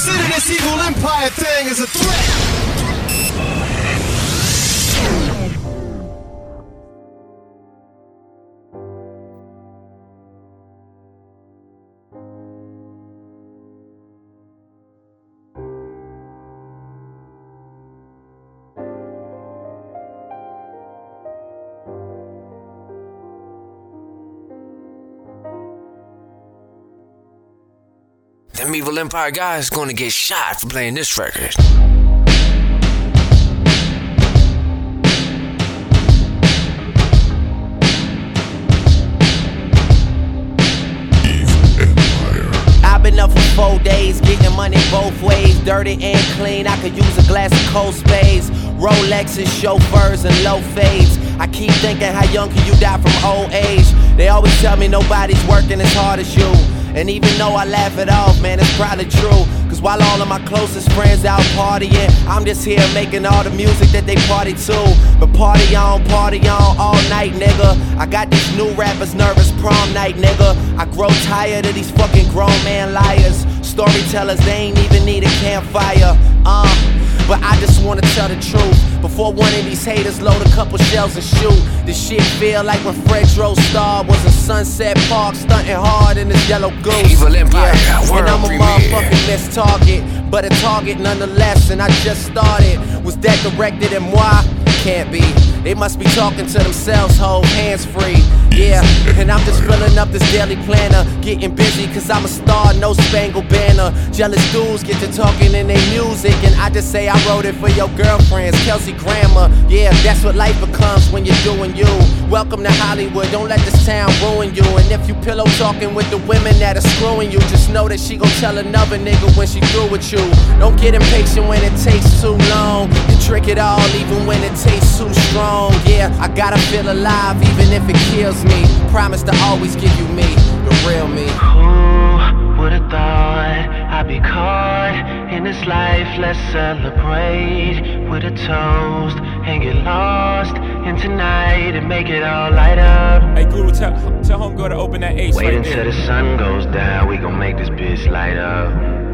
consider this evil empire thing as a threat. Them Evil Empire guys gonna get shot for playing this record. I've been up for 4 days, getting money both ways, dirty and clean. I could use a glass of cold spades, Rolexes, chauffeurs, and low fades. I keep thinking, how young can you die from old age? They always tell me nobody's working as hard as you. And even though I laugh it off, man, it's probably true. Cause while all of my closest friends out partying, I'm just here making all the music that they party to. But party on all night, nigga. I got these new rappers nervous prom night, nigga. I grow tired of these fucking grown man liars. Storytellers, they ain't even need a campfire. But I just wanna tell the truth. Before one of these haters load a couple shells and shoot. This shit feel like when Fred Star was in Sunset Park, stunting hard in his yellow goose. Evil Empire, and I'm a motherfucking missed target, but a target nonetheless. And I just started. Was that directed at moi? Can't be. They must be talking to themselves, hold hands free. Yeah, and I'm just filling up this daily planner, getting busy cause I'm a star, no spangled banner. Jealous dudes get to talking in their music, and I just say I wrote it for your girlfriends, Kelsey Grammer. Yeah, that's what life becomes when you're doing you. Welcome to Hollywood, don't let this town ruin you. And if you pillow talking with the women that are screwing you, just know that she gon' tell another nigga when she through with you. Don't get impatient when it takes too long, and trick it all even when it tastes too strong. Yeah, I gotta feel alive even if it kills me. Promise to always give you me, the real me. Who would've thought I'd be caught in this life? Let's celebrate with a toast and get lost in tonight and make it all light up. Hey Guru, tell homegirl to open that ace. Wait right until there. the sun goes down, we gon' make this bitch light up.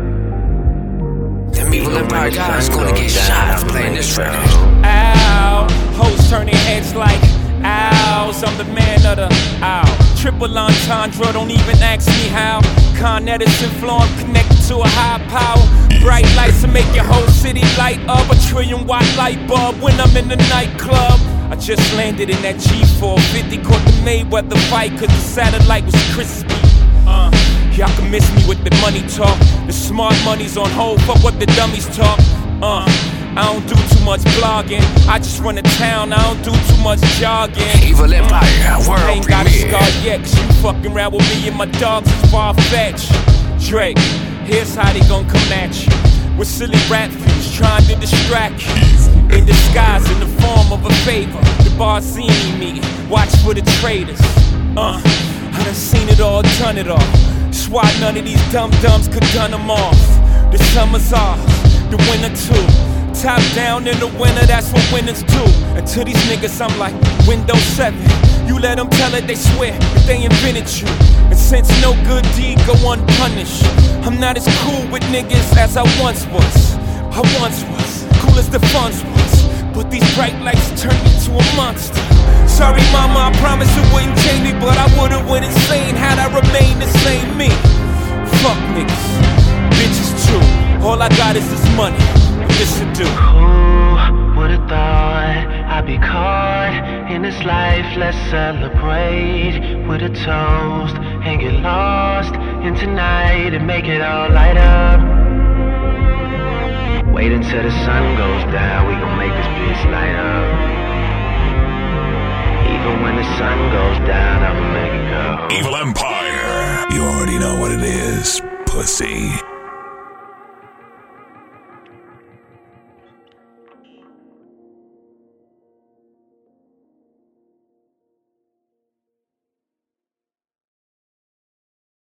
Them Evil Empire guys gonna get shot for playing this record. Ow, hoes turn their heads like owls. I'm the man of the owl. Triple entendre, don't even ask me how. Con Edison flow, I'm connected to a high power. Bright lights to make your whole city light up. A 1 trillion watt light bulb when I'm in the nightclub. I just landed in that G450, caught the Mayweather fight cause the satellite was crispy. Y'all can miss me with the money talk. The smart money's on hold, fuck what the dummies talk. I don't do too much blogging, I just run a town, I don't do too much jogging. Evil Empire, world I ain't got a premiere. scar yet, cause you fucking around with me and my dogs is far-fetched. Drake, here's how they gon' come at you. With silly rap views trying to distract you. In disguise, in the form of a favor. The Barzini meeting, watch for the traitors. I done seen it all, done it all. That's why none of these dum-dums could done them off. The summer's ours, the winter too. Top down in the winter, that's what winners do. And to these niggas I'm like Windows 7. You let them tell it, they swear that they invented you. And since no good deed go unpunished, I'm not as cool with niggas as I once was. I once was, cool as the funds was. But these bright lights turned me to a monster. Sorry mama, I promise it wouldn't change me, but I would've went insane had I remained the same me. Fuck niggas, bitches too. All I got is this money, this to do. Who would've thought I'd be caught in this life? Let's celebrate with a toast and get lost in tonight and make it all light up. Wait until the sun goes down, we gon' make this bitch light up. Even when the sun goes down, I'ma make it go. Evil Empire. You already know what it is, pussy.